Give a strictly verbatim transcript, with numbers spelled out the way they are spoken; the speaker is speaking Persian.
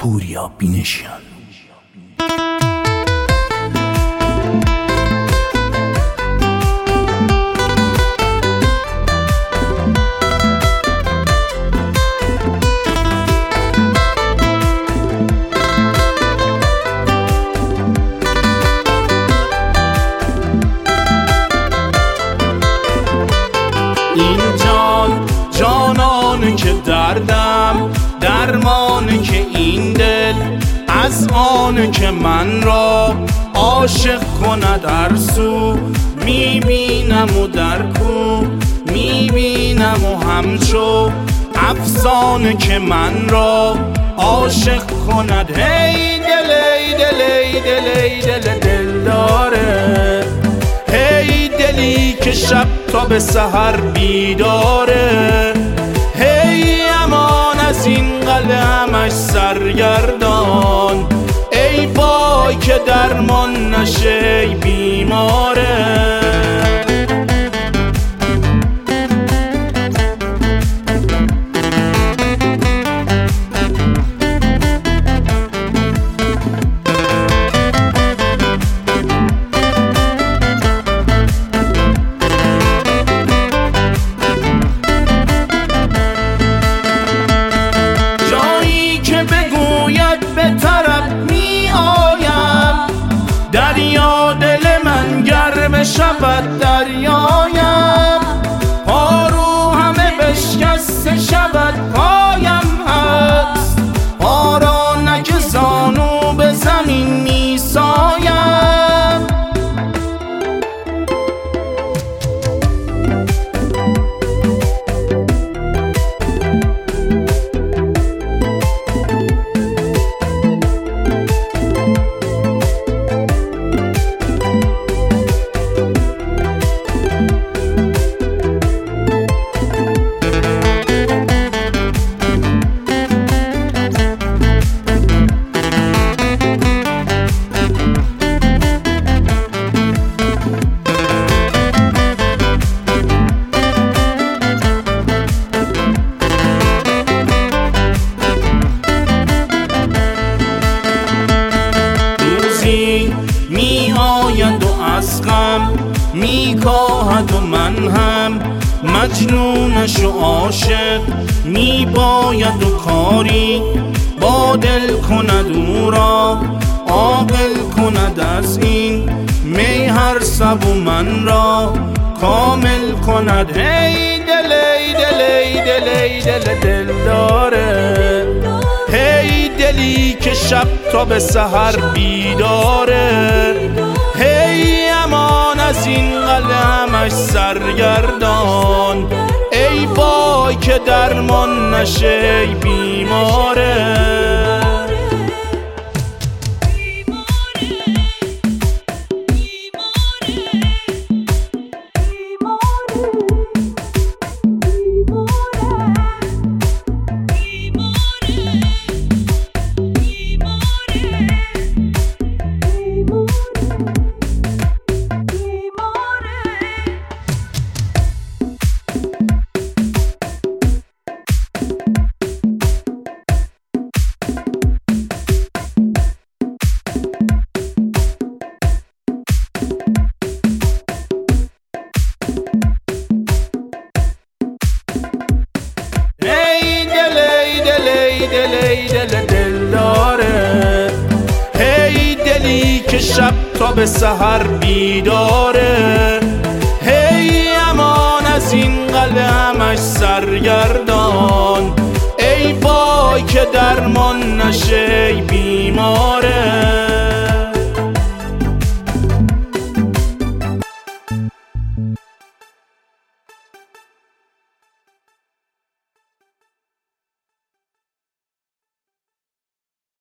پوریا بینشیان. این جان جانانه که دردم درمانه که این دل از آنه که من را عاشق کند در سو میبینم و در کو میبینم و همچو افسانه که من را عاشق کند. هی دل ای دل ای دل ای دل دل داره، هی دلی که شب تا به سحر بیداره، هی امان از این قلب همش سرگردان، ای وای که درمان نشه ای بیماره. دریا دل من گرم شود دریایم، پا رو همه بشکسته شود پایم هست، پا را نک زانو به زمین می سایم. می آید و از غم می کاهد و من هم مجنونش و عاشق می باید و کاری با دل کند او را عاقل کند از این می هر سب و من را کامل کند. هی دل ای دل ای دل ای دل دل داره، هی دلی که شب تا به سحر بیداره، هی امان از این قلب همش سرگردان، ای وای که درمان نشه ای بیماره. دل ای دل دل داره، هی دلی که شب تا به سحر بیداره، هی امان از این قلب همش سرگردان، ای وای که درمان نشه ای بیماره.